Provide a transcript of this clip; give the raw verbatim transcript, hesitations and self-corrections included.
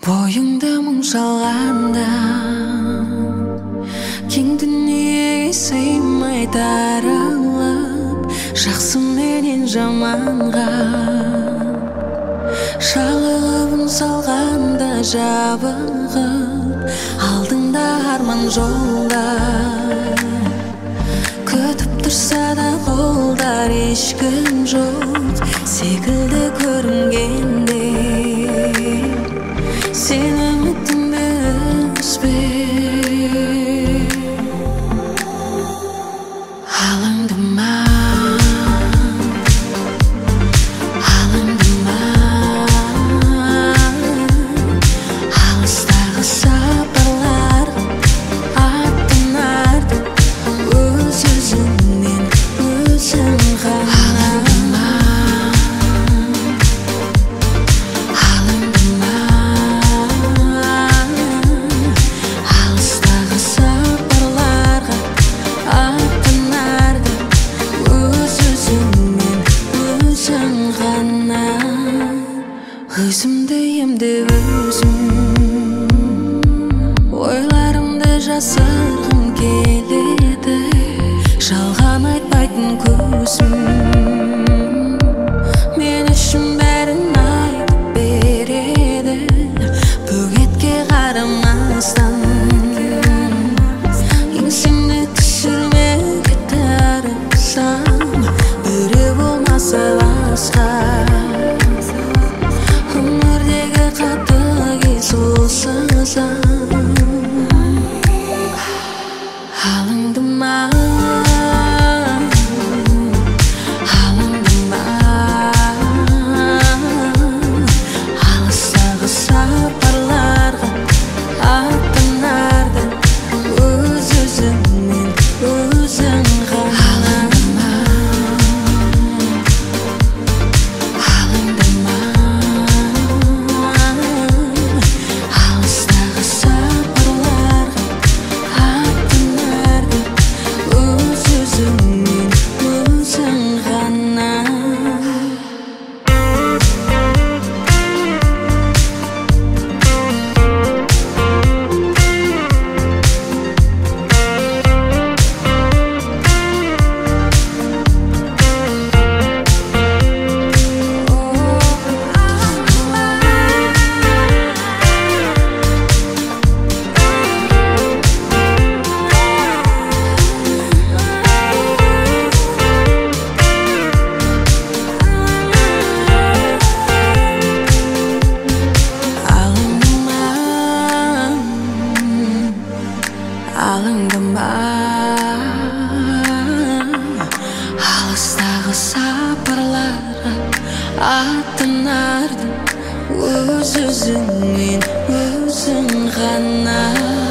Бойыңда мұң шалғанда кең дүниеге сыймай таралып, жақсы менен жаманға шалығып салғанда жабығып, алдыңда арман жолда күтіп тұрса да қолдар ешкім жоқ секілді көрінгенде сен үмітімді үзбе. Алаңдама, алаңдама, алыстағы сапарлар аттанарды өз өзіңнен өзің ғана. Өзімді емдеп өзім ойларымды жасырғым келеді, жалған айтпайтын көзім мен үшін бәрін айтып береді, бөгетке қарамастан еңсемді түсірмеуге тырысам, біреу болмаса басқа алаңдама, алаңдама, алыстағы сапарларға аттанарды өз өзіңнен өзің ғана. Алаңдама, алыстағы сапарларға аттанарды өз өзіңнен өзің ғана.